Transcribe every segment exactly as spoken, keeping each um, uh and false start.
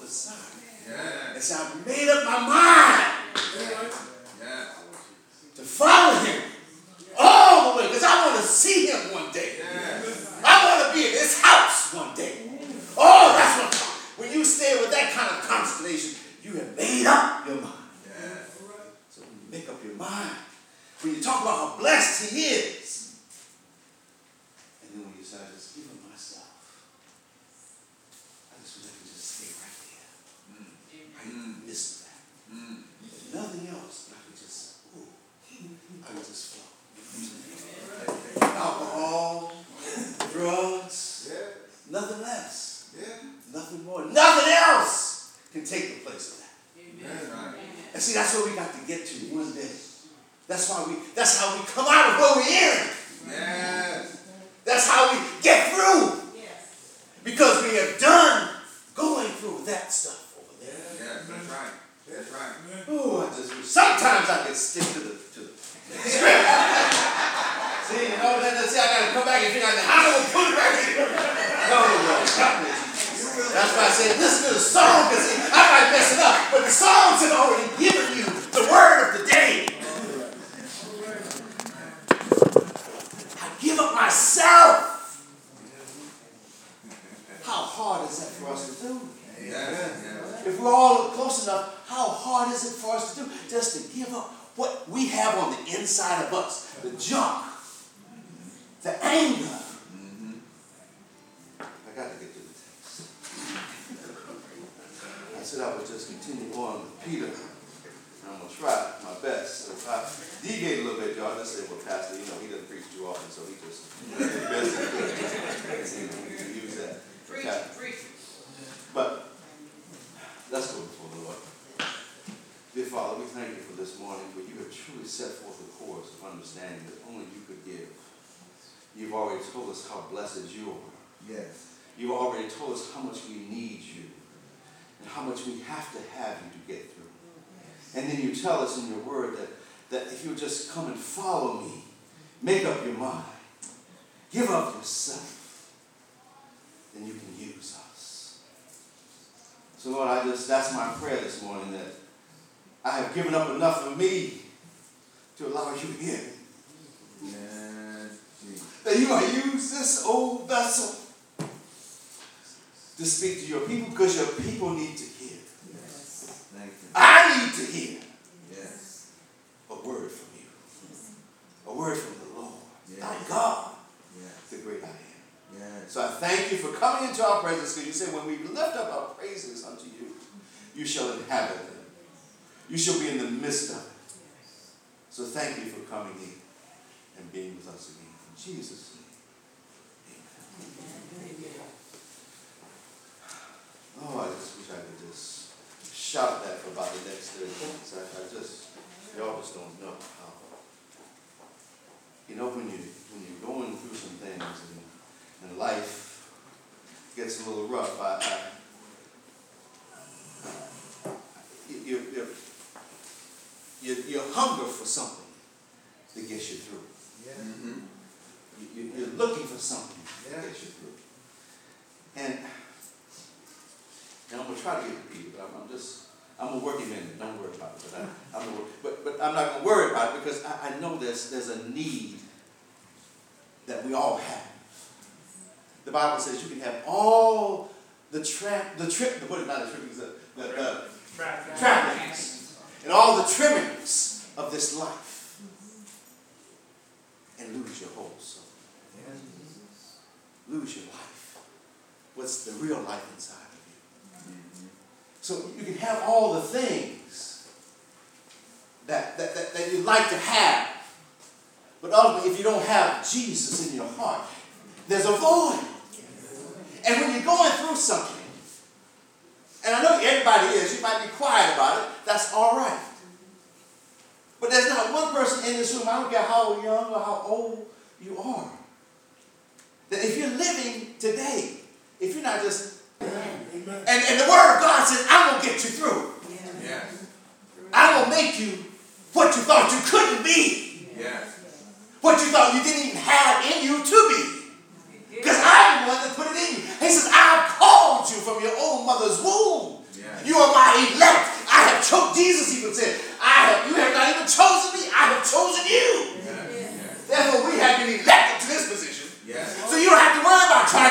the side. Yeah. And say, I've made up my mind Yeah. to follow him all the way, because I want to see him one day. Yeah. I want to be in his house one day. Oh, that's what. When you stay with that kind of constellation, you have made up your mind. Yeah. So when you make up your mind, when you talk about how blessed he is, and then when you say, I just give him myself, I just wish I could just stay right there. Mm. Right in the midst of that. Mm. If nothing else, I could just, ooh, I could just flow. Alcohol, drugs, Yeah. nothing less, Yeah. nothing more, nothing else can take the place of that. That's right. And see, that's where we got to get to one day. That's why we, that's how we come out of where we're in. Yes. That's how we get through. Because we have done going through that stuff over there. Yes, that's right. That's right. Oh, I just, sometimes I can stick to the, to the script. See, you know, then see, I got to come back and figure out how to put it back in. No, no, help me. That's why I said listen to the song, because I might mess it up. But the songs have already given you the word of the day. I give up myself. How hard is that for us to do? Yes. If we're all close enough, how hard is it for us to do? Just to give up what we have on the inside of us. The junk. The anger. Mm-hmm. I got to get to the text. I said I would just continue on with Peter. I'm going to try my best. So if I deviate a little bit, y'all just say, well, Pastor, you know, he doesn't preach too often, so he just does his best he can. You know, we can use that. Preach, preach. But let's go before the Lord. Dear Father, we thank you for this morning, for you have truly set forth a course of understanding that only you could give. You've already told us how blessed you are. Yes. You've already told us how much we need you and how much we have to have you to get through. And then you tell us in your word that, that if you just come and follow me, make up your mind, give up yourself, then you can use us. So Lord, I just, that's my prayer this morning, that I have given up enough of me to allow you in. Yes. That you might use this old vessel to speak to your people, because your people need to hear. Yes. Thank you. I need to hear Yes. a word from you. A word from the Lord. Yes. Thy God, Yes. the great I am. Yes. So I thank you for coming into our presence, because you said when we lift up our praises unto you, you shall inhabit them. You shall be in the midst of it. So thank you for coming in and being with us again. In Jesus' name, amen. Oh, I just wish I could just shout that for about the next thirty minutes. I, I just, y'all just don't know how. You know, when, you, when you're going through some things and, and life gets a little rough, I, I, you, you, you, you, you hunger for something to get you through. Yeah. Mm-hmm. You, you, you're looking for something to Yeah. get you through. And, and I'm going to try to get to Peter, but I'm, I'm just, I'm going to work him in it. Don't worry about it. But, I, I'm gonna, but, but I'm not going to worry about it, because I, I know there's, there's a need that we all have. The Bible says you can have all the tra- the trip, what is not the trimmings, the, the, the trappings, and all the trimmings of this life, and lose your whole soul. Lose your life. What's the real life inside of you? Mm-hmm. So you can have all the things that, that, that, that you'd like to have, but ultimately, if you don't have Jesus in your heart, there's a void. And when you're going through something, and I know everybody is, you might be quiet about it, that's all right. But there's not one person in this room, I don't care how young or how old you are, that if you're living today, if you're not just, Amen. And, and the word of God says, I'm going to get you through. Yeah. I'm going to make you what you thought you couldn't be. Yeah. What you thought you didn't even have in you to be. Because I'm the one that put it in you. He says, I've called you from your own mother's womb. Yeah.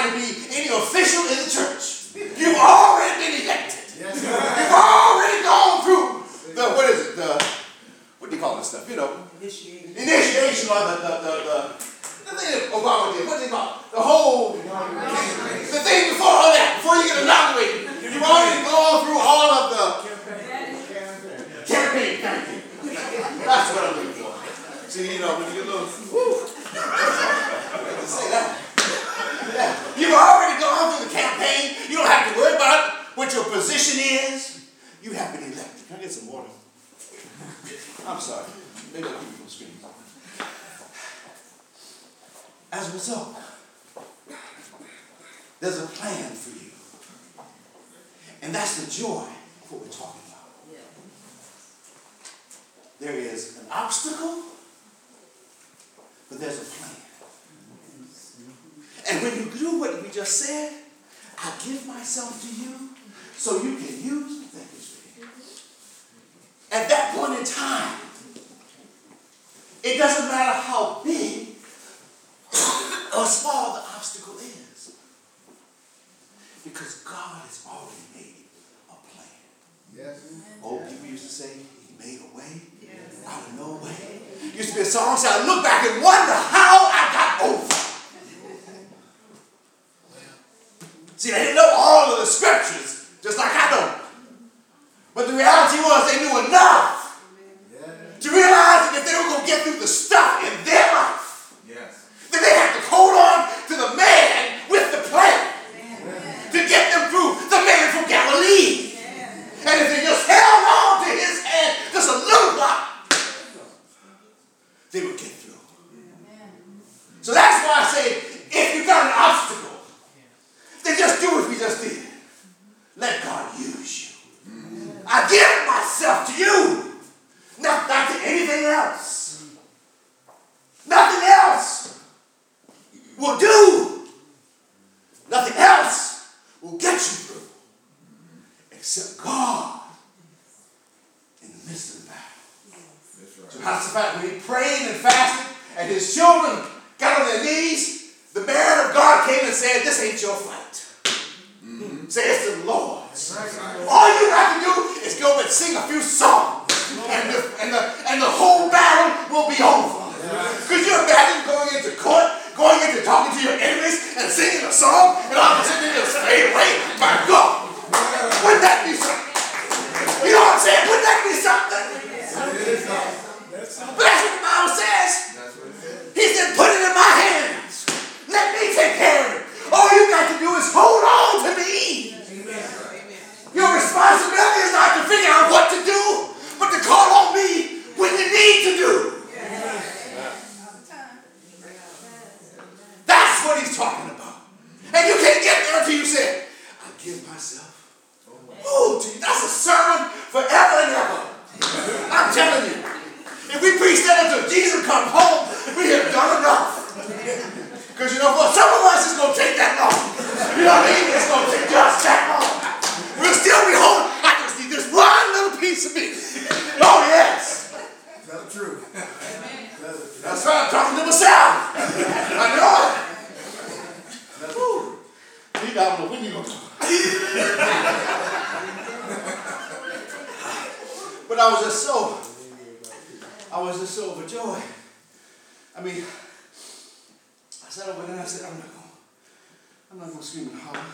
trying to be any official in the church. You've already been elected. Yes, you've already gone through the, what is it, the, what do you call this stuff? You know, initiation, initiation or the, the, the, the, the thing that Obama did. What do they call it? The whole, the thing before all that, before you get inaugurated. You've already gone through all of the campaign. Campaign. That's what I'm looking for. See, you know, when you get a little, whoo, say that. Yeah. You've already gone through the campaign. You don't have to worry about what your position is. You have been elected. Can I get some water? I'm sorry. Maybe I'll keep you on screen. As a result, there's a plan for you. And that's the joy of what we're talking about. There is an obstacle, but there's a plan. And when you do what we just said, I give myself to you so you can use me. Thank you, sweetie. At that point in time, it doesn't matter how big or small the obstacle is, because God has already made a plan. Yes. Old people used to say, He made a way out of no way. Used to be a song that said, I look back and wonder how I got over. See, they didn't know all of the scriptures, just like I don't. But the reality was they knew enough to realize that if they were going to get through the stuff in their life, yes, then they had to hold on to the man with the plan to get them through, the man from Galilee. And if they just held on to his hand just a little while, they would get through. So that's why I say, if you've got an obstacle, then just do what we just did. Let God use you. I give myself to you. Not, not to anything else. Nothing else will do. Nothing else will get you through. Except God in the midst of the battle. Right. So Jehoshaphat, when he prayed and fasted, and his children got on their knees, the man of God came and said, this ain't your fight. Mm-hmm. Say, it's the Lord's. Right. All you have to do is go and sing a few songs, and the, and the, and the whole battle will be over. Could you imagine going into court, going into talking to your enemies, and singing a song, and all of a sudden they just fade away? My God. Wouldn't that be something? You know what I'm saying? Wouldn't that be something? But that's what the Bible says. He said, put it in my hands. Let me take care of it. All you got to do is hold on to me. Your responsibility is not to figure out what to do, but to call on me when you need to do. That's what he's talking about. And you can't get there until you say, I give myself. Oh, gee, that's a sermon forever and ever. I'm telling you. If we preach that until Jesus comes home, we have done enough. Because you know what? Some of us is going to take that long. You know what I mean? It's going to take just that long. We'll still be holding. I just need this one little piece of me. Oh, yes. That's true. That's right. I'm talking to myself. I know it. Woo. You got to know when you're going to talk. But I was just so, I was just so overjoyed. I mean, I sat over there and I said, I'm not going, I'm not going to scream and holler.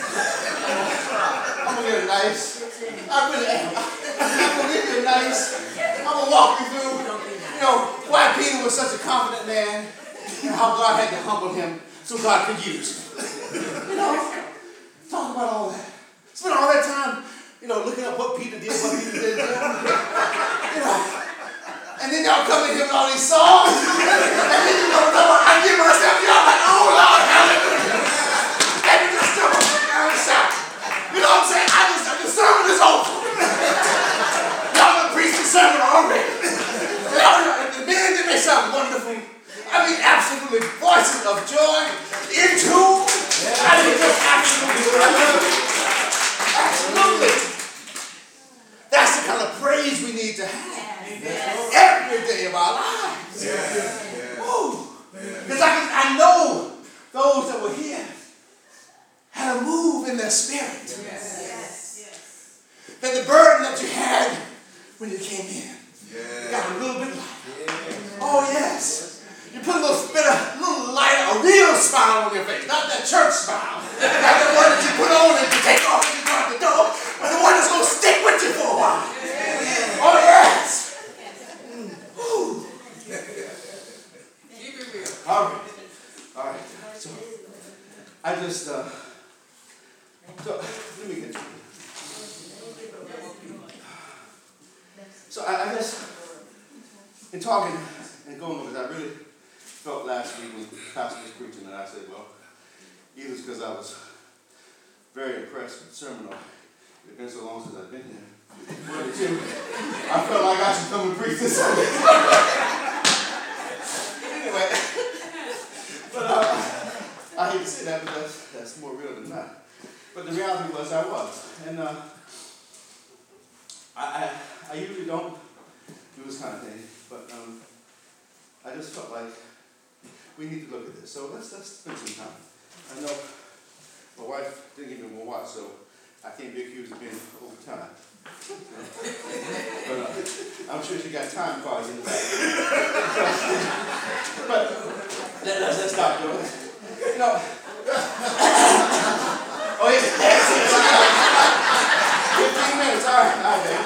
I'm going to get it nice. I really am. I'm going to get it nice. I'm going to walk you through, you know, why Peter was such a confident man and how God had to humble him so God could use him. You know, talk about all that. Spend all that time, you know, looking at what Peter did, what Peter did. You know. And then y'all come in here with all these songs. And then you know, I give myself, y'all like, oh Lord, hallelujah. And you just jump up and down and shout. You know what I'm saying? I just, the sermon is over. Y'all done preached the sermon already. And the men did they sound wonderful. I mean, absolutely voices of joy, in tune. in their spirit. Yes. That the burden that you had when you came in Yeah. got a little bit lighter. Oh, yes. You put a little bit of, a little lighter, a real smile on your face. Not that church smile. Not the one that you put on and you take off and you go out the door. But the one that's going to stick with you for a while. Oh, yes. Woo. Keep it real. All right. All right. So, I just, uh, so, let me get So, I, I guess, in talking and going over this, I really felt last week when the pastor was preaching and I said, well, either it's because I was very impressed with the sermon or it's been so long since I've been here. One of the two, I felt like I should come and preach this Sunday. Anyway, but uh, I hate to say that, but that's, that's more real than not. But the reality was I was. And uh, I, I, I usually don't do this kind of thing, but um, I just felt like we need to look at this. So let's, let's spend some time. I know my wife didn't give me more watch, so I can't be accused of being over time. But uh, I'm sure she got time cards in the back. But let, let's, let's stop, Joe. You know, oh, yeah, that's it. fifteen minutes, all right, all right, baby.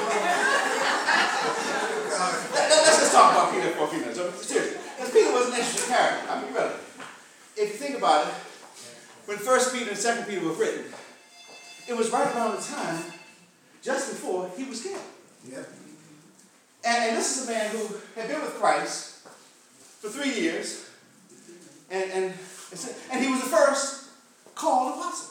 Let, let, let's just talk about Peter for a few minutes. So, seriously, because Peter was an interesting character. I mean, really. If you think about it, when First Peter and Second Peter were written, it was right around the time, just before he was killed. Yep. And, and this is a man who had been with Christ for three years, and, and, and he was the first called apostle.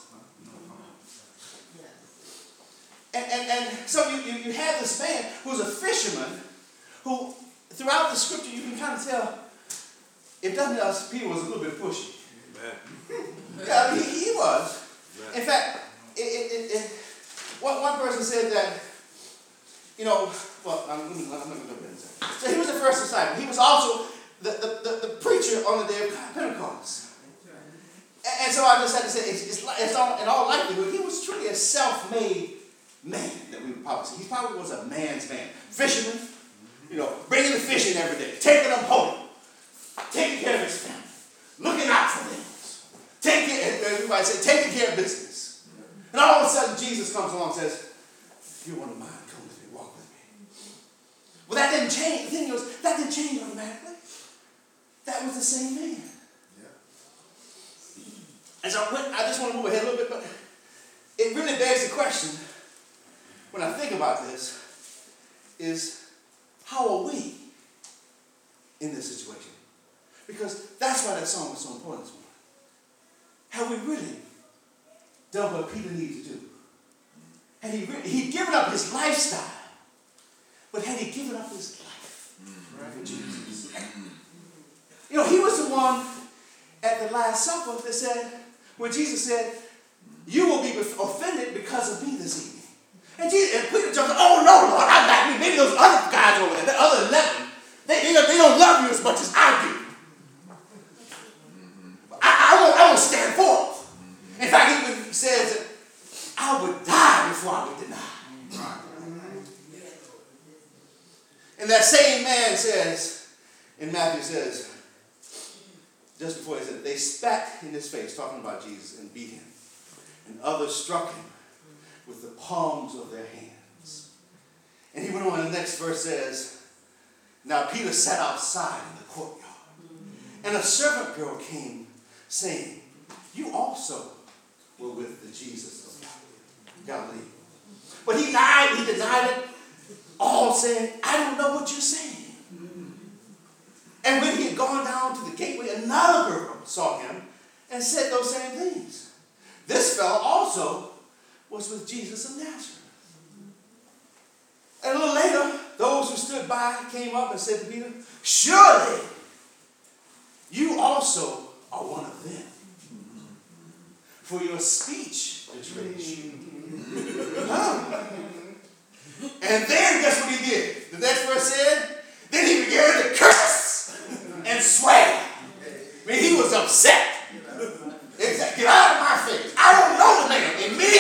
And, and, and so you, you, you have this man who's a fisherman who, throughout the scripture, you can kind of tell, if nothing else, Peter was a little bit pushy. Amen. Yeah, I mean, he, he was. Amen. In fact, it, it, it, it, one, one person said that, you know, well, I'm, I'm not going to go there in a second. So he was the first disciple. He was also the, the, the, the preacher on the day of Pentecost. And, and so I just had to say, it's, it's, it's all, in all likelihood, he was truly a self-made man that we would probably see. He probably was a man's man. Fisherman, you know, bringing the fish in every day, taking them home, taking care of his family, looking out for things, taking, everybody say, taking care of business. And all of a sudden, Jesus comes along and says, if you're one of mine, come with me, walk with me. Well, that didn't change. The thing was, that didn't change automatically. That was the same man. Yeah. And so I just want to move ahead a little bit, but it really begs the question, when I think about this, is how are we in this situation? Because that's why that song was so important this morning. Have we really done what Peter needed to do? Had he really, he'd given up his lifestyle, but had he given up his life for Jesus? You know, he was the one at the Last Supper that said, when Jesus said, you will be offended because of me this evening. And, Jesus, and Peter jumps, oh no, Lord, I'm not me. Maybe those other guys over there, the other eleven, they, they, they don't love you as much as I do. I, I, won't, I won't stand forth. In fact, he even says that I would die before I would deny. And that same man says, in Matthew says, just before he said, they spat in his face, talking about Jesus, and beat him. And others struck him with the palms of their hands. And he went on, and the next verse says, now Peter sat outside in the courtyard. And a servant girl came, saying, you also were with the Jesus of Galilee. But he lied, he denied it, all saying, I don't know what you're saying. And when he had gone down to the gateway, another girl saw him and said those same things. This fellow also was with Jesus of Nazareth. And a little later, those who stood by came up and said to Peter, surely you also are one of them, for your speech betrays you. Huh? And then guess what he did? The next verse said, then he began to curse and swear. I mean, he was upset. Exactly. Get out of my face. I don't know the man. Immediately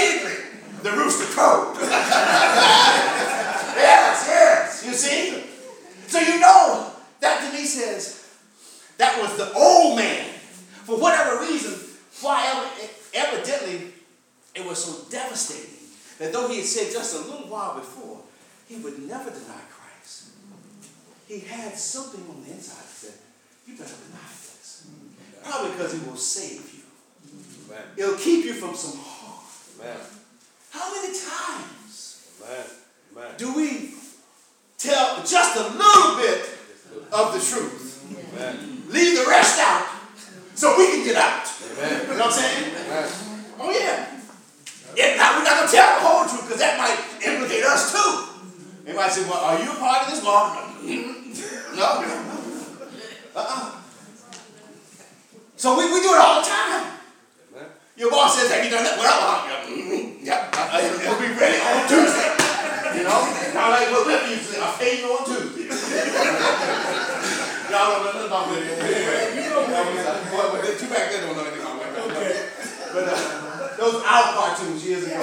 it was so devastating that though he had said just a little while before, he would never deny Christ. He had something on the inside that said, you better deny this. Probably because it will save you. Amen. It'll keep you from some harm. Amen. How many times Amen. Amen. do we tell just a little bit of the truth? Amen. Leave the rest out so we can get out. Amen. You know what I'm saying? Amen. Oh, yeah. If not, we're not going to tell the whole truth because that might implicate us too. They might say, well, are you a part of this law? No. Uh-uh. So we, we do it all the time. Amen. Your boss says, have you done that? Well, uh, mm, yeah, uh, it'll be ready on Tuesday. You know? Kind of like what Whip used to say, I'll pay you on Tuesday. Y'all don't know nothing about Whip. Anyway, you know what? Well, two back then don't know anything about Whip. Okay. But uh, those were our cartoons years ago.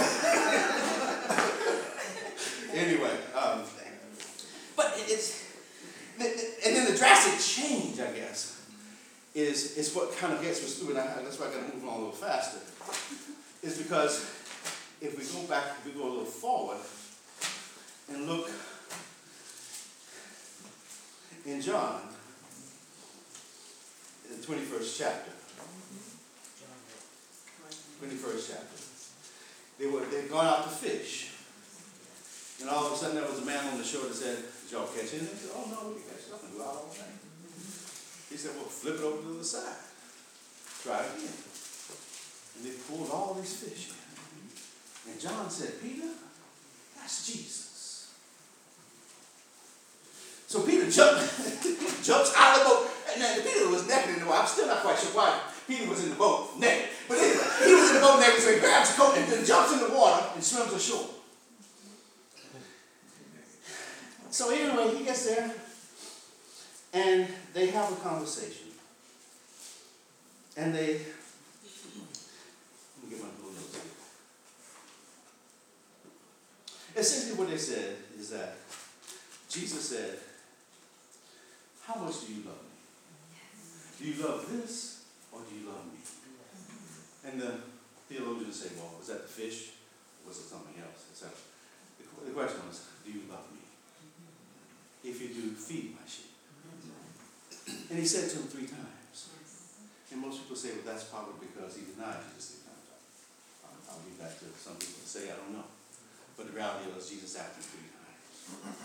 Anyway, um, but it's, and then the drastic change, I guess, is, is what kind of gets us through, and I, that's why I got to move on a little faster, is because if we go back, if we go a little forward and look in John, in the twenty-first chapter, twenty-first chapter, they were, they'd gone out to fish, and all of a sudden there was a man on the shore that said, did y'all catch anything? They said, oh no, we didn't catch nothing, we're out all night. He said, well, flip it over to the side. Try it again. And they pulled all these fish in. And John said, Peter, that's Jesus. So Peter jumped, jumps out of the boat. And now Peter was naked in the boat. I'm still not quite sure why Peter was in the boat naked. But anyway, he was in the boat naked, so he grabs his coat and then jumps in the water and swims ashore. So anyway, he gets there. And they have a conversation. And they, let me get my blue notes here. Essentially what they said is that Jesus said, how much do you love me? Do you love this or do you love me? And the theologians say, well, was that the fish or was it something else? Et cetera. The question was, do you love me? If you do, feed my sheep. And he said to him three times. And most people say, well, that's probably because he denied Jesus three times. I'll, I'll leave that to some people to say, I don't know. But the reality was Jesus asked him three times.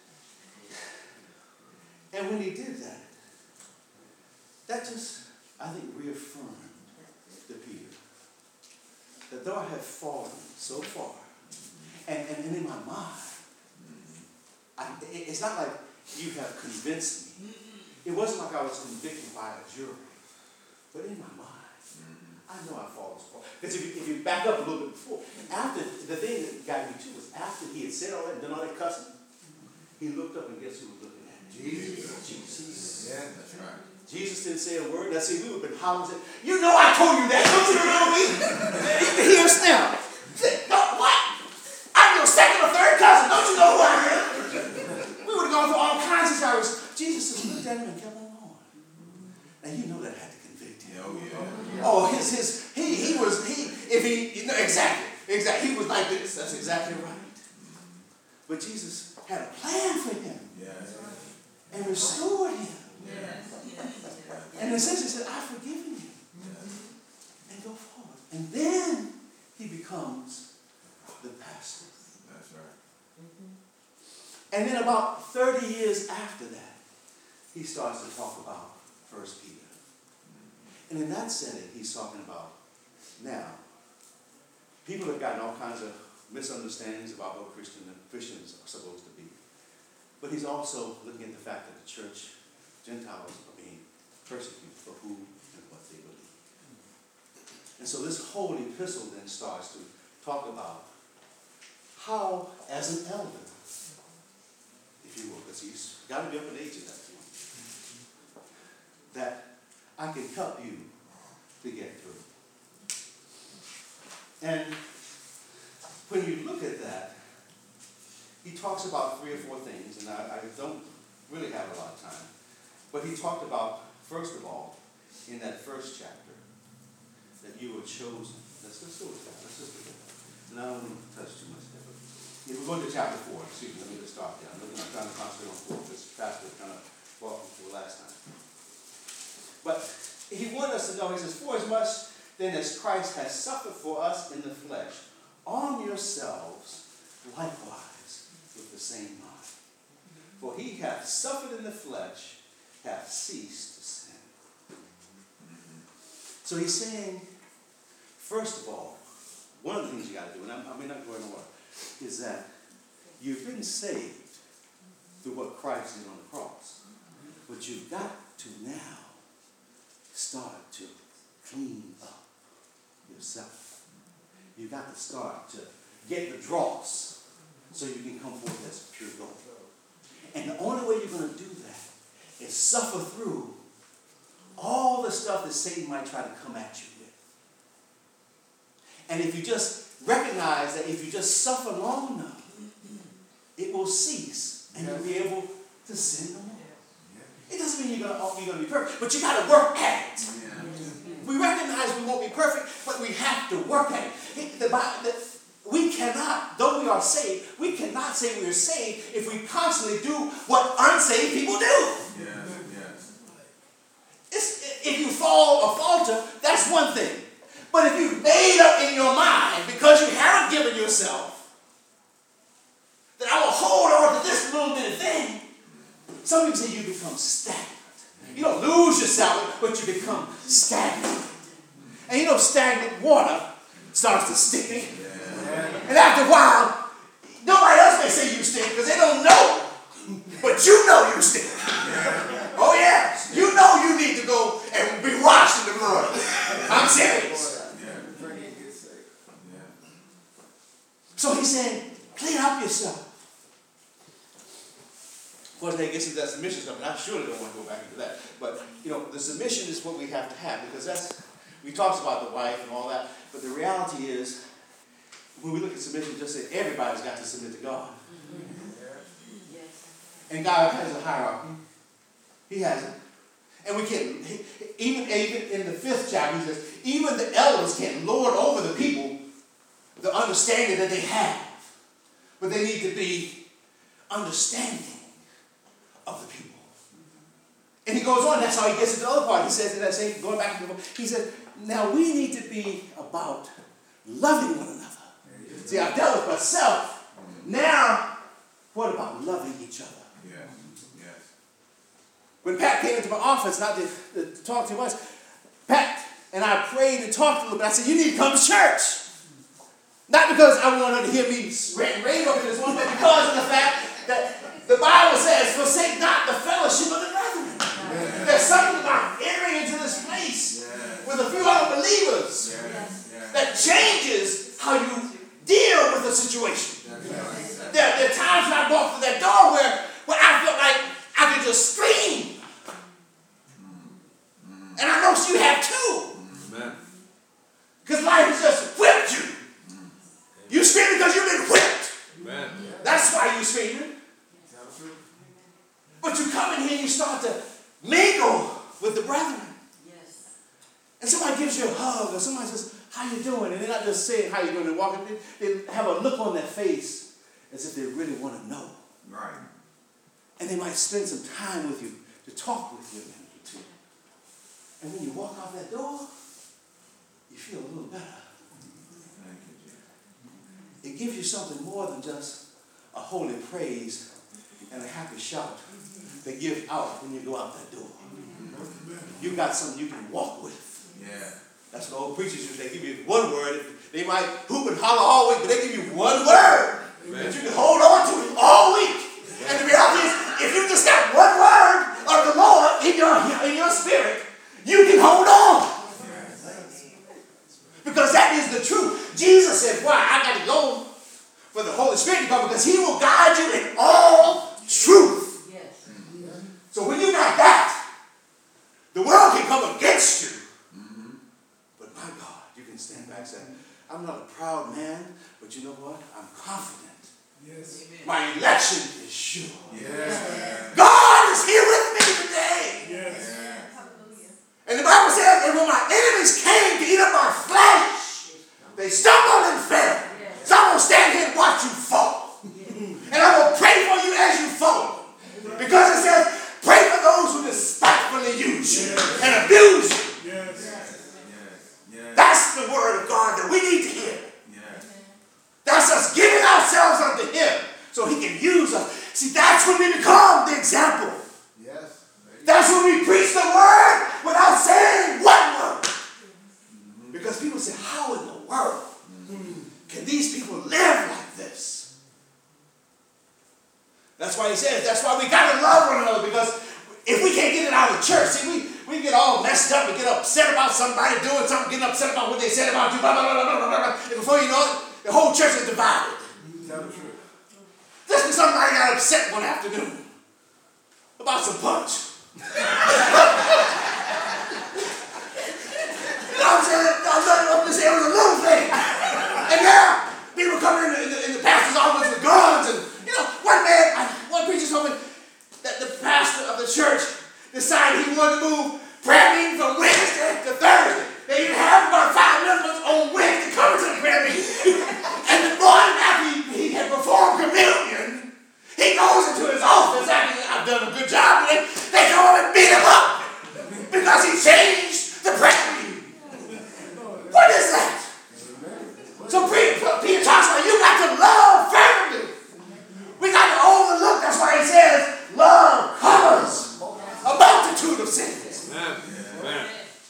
And when he did that, that just, I think, reaffirmed to Peter that though I have fallen so far, and, and, and in my mind, I, it, it's not like you have convinced me. It wasn't like I was convicted by a jury. But in my mind, I know I fall so far. Because if you, if you back up a little bit before, after, the thing that got me too was after he had said all that and done all that cussing, he looked up and guess who was looking at him? Jesus. Jesus. Yeah, that's right. Jesus didn't say a word. Now see, we would have been hollering and said, you know I told you that. Don't you remember me? You can hear us now. No, what? I'm your second or third cousin. Don't you know who I am? We would have gone through all kinds of showers. Jesus just looked at him and kept on going. And you know that had to convict him. Oh, yeah. Oh, his, his, he, he was, he, if he, you know, exactly, exactly. He was like this. That's exactly right. But Jesus had a plan for him. Yeah. And restored him. Yeah. And in sense, he said, I've forgiven you. Yeah. And go forward. And then he becomes the pastor. That's right. And then about thirty years after that, he starts to talk about First Peter. And in that setting, he's talking about, now, people have gotten all kinds of misunderstandings about what Christian, Christians are supposed to be. But he's also looking at the fact that the church, Gentiles, are being persecuted for who and what they believe. And so this whole epistle then starts to talk about how, as an elder, if you will, because he's got to be up in age at that point, that I can help you to get through. And when you look at that, he talks about three or four things, and I, I don't really have a lot of time. But he talked about, first of all, in that first chapter, that you were chosen. Let's just go with that. Let's just look at that. No, I don't want to touch too much there. But if we go to chapter four, excuse me, let me just start there. I'm looking, I'm trying to concentrate on four because Pastor kind of walked me through last time. But he wanted us to know, he says, for as much then as Christ has suffered for us in the flesh, arm yourselves likewise with the same mind. For he hath suffered in the flesh, hath ceased to sin. So he's saying, first of all, one of the things you got to do, and I, I may not go in order, is that you've been saved through what Christ did on the cross. But you've got to now start to clean up yourself. You've got to start to get the dross so you can come forth as pure gold. And the only way you're going to do that is suffer through all the stuff that Satan might try to come at you with. And if you just recognize that if you just suffer long enough, it will cease and you'll be able to sin no more. It doesn't mean you're going to, you're going to be perfect, but you got to work at it. We recognize we won't be perfect, but we have to work at it. The Bible, the, we cannot, though we are saved, we cannot say we are saved if we constantly do what unsaved people do. Yes, yes. It's, if you fall or falter, that's one thing. But if you've made up in your mind, because you haven't given yourself, that I will hold on to this little bit of thing, some people say you become stagnant. You don't lose yourself, but you become stagnant. And you know, stagnant water starts to stink. And after a while, nobody else may say you stink because they don't know. But you know you stink. Oh yeah, you know you need to go and be washed in the blood. I'm serious. So he's saying, clean up yourself. Of course, they get into that submission stuff, and I surely don't want to go back into that. But, you know, the submission is what we have to have, because that's, we talked about the wife and all that, but the reality is, when we look at submission, just say everybody's got to submit to God. And God has a hierarchy. He has it. And we can, even, even in the fifth chapter, he says, even the elders can lord over the people the understanding that they have. But they need to be understanding of the people. And he goes on, that's how he gets to the other part. He says in that same, going back to the book, he said, now we need to be about loving one another. See, I've dealt with myself. Now, what about loving each other? Yes, yes. When Pat came into my office, not to, to talk too much, Pat and I prayed and talked a little bit. I said, you need to come to church. Not because I want her to hear me rant and rave over this one, but because of the fact that the Bible says, forsake not the fellowship of the brethren. Yeah. There's something about entering into this place yeah. with a few other believers yeah. Yeah. that changes how you deal with the situation. Yeah. There, there are times when I walk through that door where, where I feel like I could just scream. Mm. And I know you have too. Because life has just whipped you. You scream because you've been whipped. Amen. That's why you screaming. But you come in here and you start to mingle with the brethren. Yes. And somebody gives you a hug or somebody says, how you doing? And they're not just saying how you doing. They're walking. They, they have a look on their face as if they really want to know. Right. And they might spend some time with you to talk with you a minute or two. And when you walk out that door, you feel a little better. It gives you something more than just a holy praise and a happy shout they give out when you go out that door. You got something you can walk with. Yeah. That's what old preachers do. They give you one word. They might hoop and holler all week, but they give you one word Amen. That you can hold on to all week. Amen. And the reality is, if you just got one word of the Lord in your, in your spirit, you can hold on. Because that is the truth. Jesus said, why? I got to go for the Holy Spirit to come because he will guide you in all truth. Yes. So when you got that, the world can come against you. Mm-hmm. But my God, you can stand back and say, I'm not a proud man, but you know what? I'm confident. Yes. My election is sure. Yes. God is here with me today. Yes. And the Bible says, and when my enemies came to eat up my flesh, they stumbled and fell. Yes. So when we become the example. Yes. That's when we preach the word without saying one word. Mm-hmm. Because people say, how in the world can these people live like this? That's why he says, that's why we got to love one another, because if we can't get it out of the church, see, we, we get all messed up and get upset about somebody doing something, getting upset about what they said about you, blah, blah, blah, blah, blah, blah, and before you know it, the whole church is divided. Tell the truth. Just because somebody got upset one afternoon about some punch. You know what I'm saying? I'm just saying it was a little thing. And now, people come in the, in the, in the pastor's office with guns, and, you know, one man, one preacher told me that the pastor of the church decided he wanted to move prayer meeting from Wednesday to Thursday. They even have about five members on Wednesday coming to the prayer meeting. And the morning after he, he had performed communion, he goes into his office after I've done a good job with it. They go and beat him up because he changed the prayer meeting. What is that? So Peter talks about you got to love fervently. We got to overlook. That's why he says love covers a multitude of sins. Amen. Amen.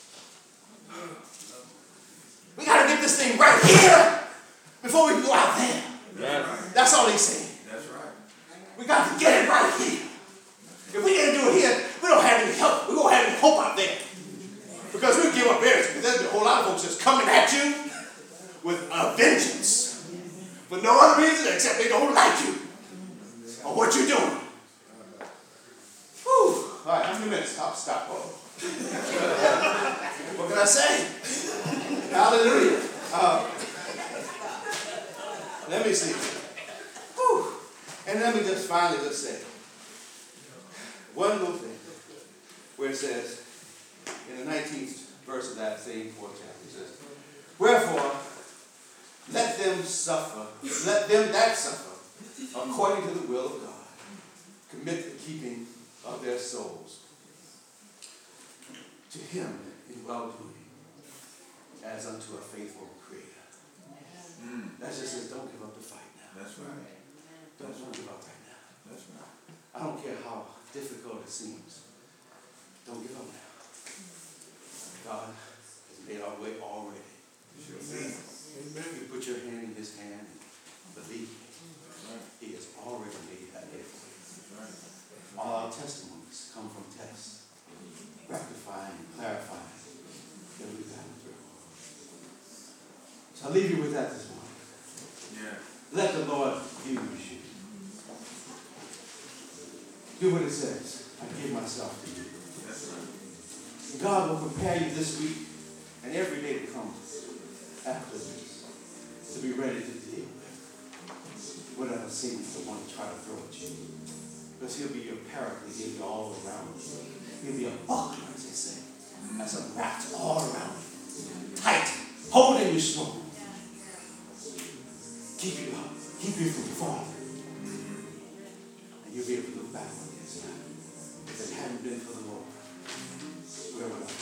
We got to get this thing right here before we can go out there. Yes. That's all he's saying. That's right. We got to get it right here. If we can't do it here, we don't have any help. We don't have any hope out there. Because we'll give up everything. Because there's a whole lot of folks just coming at you with a vengeance. For no other reason except they don't like you or what you're doing. Whew. All right, how many minutes? I'll stop. Oh. What can I say? Hallelujah. Uh, let me see. Whew. And let me just finally just say one little thing where it says, in the nineteenth verse of that same fourth chapter, it says, wherefore, let them suffer, let them that suffer, according to the will of God, commit the keeping of their souls to him in well-doing, as unto a faithful Creator. Mm. That just says, don't give up the fight now. That's right. Don't, don't give up right now. That's right. I don't care how difficult it seems. Don't give up now. God has made our way already. Sure. Amen. You put your hand in his hand and believe me. Right. He has already made that way for you. Right. All our testimonies come from tests, rectifying and clarifying that we've gotten through. So I'll leave you with that this morning. Yeah. Let the Lord use you. Do what it says. I give myself to you. That's right. God will prepare you this week and every day that comes after this to be ready to deal with whatever Satan's the one to try to throw at you. Because he'll be your paraclete. He'll be all around you. He'll be a buckler, as they say. That's a wrapped all around you. Tight. Holding you strong. Keep you up. Keep you from falling. And you'll be able to look back on this time. If it hadn't been for the Lord, where would I be?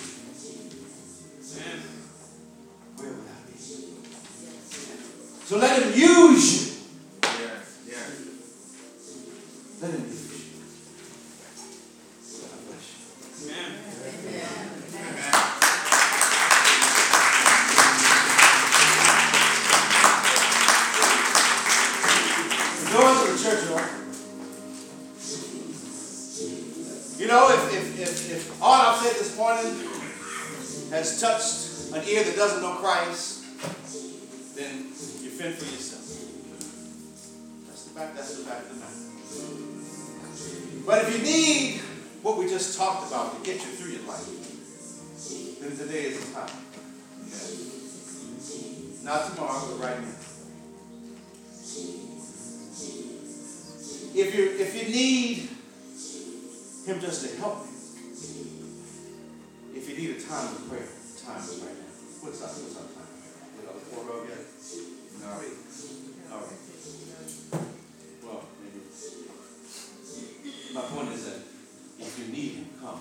Where would I be? So let him use you. Yes, yes. Let him use you. God bless you. Amen. The doors of the church are open. You know, if, if, if, if all I've said this morning has touched an ear that doesn't know Christ, then you fend for yourself. That's the fact, that's the fact of the matter. But if you need what we just talked about to get you through your life, then today is the time. Not tomorrow, but right now. If you if you need him just to help you, if you need a time of prayer, time is right now. What's up? What's up time? We got the four of yet? No. All right. Well, maybe. My point is that if you need him, come.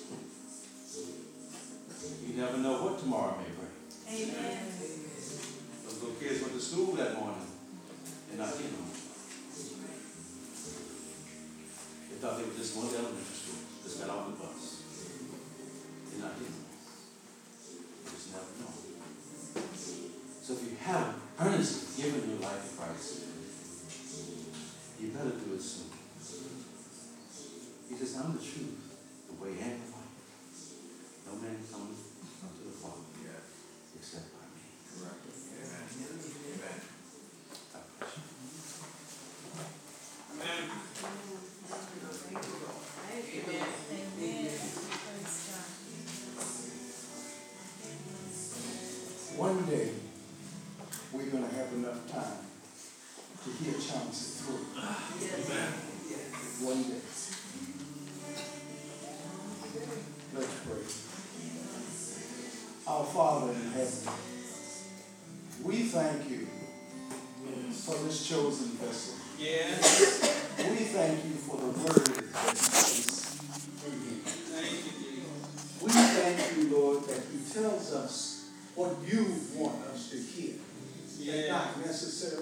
You never know what tomorrow may bring. Amen. Those little kids went to school that morning and not in home. one of the elementary schools just got off the bus. You're not getting it. You just never know. So if you have earnestly given your life to Christ, you better do it soon. He says, I'm the truth, the way and the life. No man comes unto the Father Yeah. except by me. Correct. Amen. Amen. God bless you. Amen. One day, we're going to have enough time to hear Chauncey through. One day. Let's pray. Our Father in heaven, we thank you for this chosen vessel. Yes. We thank you for the word that you place in here. Thank you, Jesus. We thank you, Lord, that he tells us what you want us to hear, and Yeah. not necessarily